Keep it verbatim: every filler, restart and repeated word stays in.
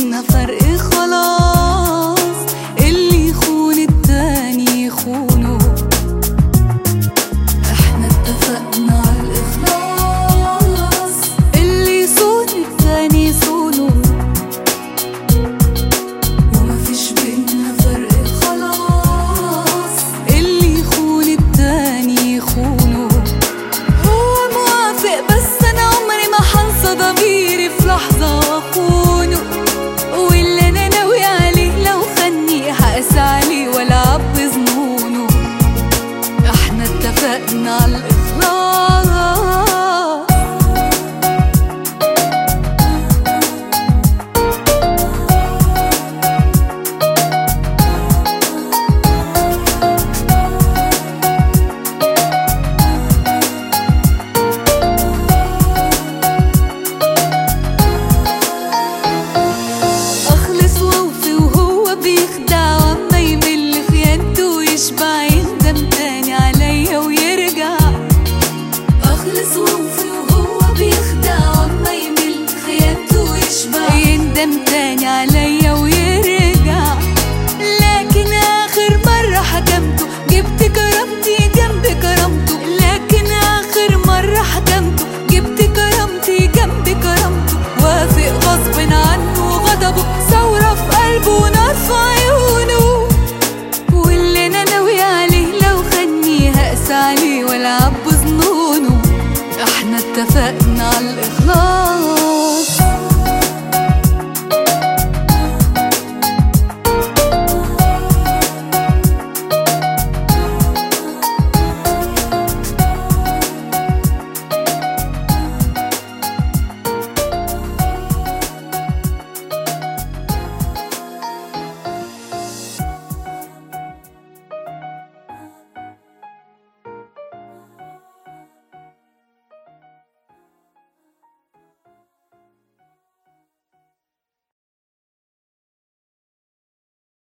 بينا فرق خلاص، اللي يخون التاني يخونه. احنا اتفقنا على الإخلاص، اللي يصون التاني يصونه. ومفيش بينا فرق خلاص، اللي يخون التاني يخونه. هو موافق بس انا عمري ما حنسى ضميري في لحظة واخونه، واللي انا ناوي عليه لو خني هقسى عليه والعب بظنونه. احنا اتفقنا على الإخلاص. اخلص واوفي وهو بيخدع، واما يمل خيانته ويشبع يندم تاني عليا ويرجع. اخلص واوفي وهو بيخدع، واما يمل خيانته ويشبع يندم تاني عليا ويرجع. لكن اخر مرة حكمته جبت كرامتي جنب كرامته، لكن اخر مرة حكمته جبت كرامتي جنب كرامته. وافق غصب عنه وغضبه ثورة في قلبه ونار في عيونه، واللي انا ناوي عليه لو خني هقسى عليه والعب بظنونه. احنا اتفقنا على الإخلاص.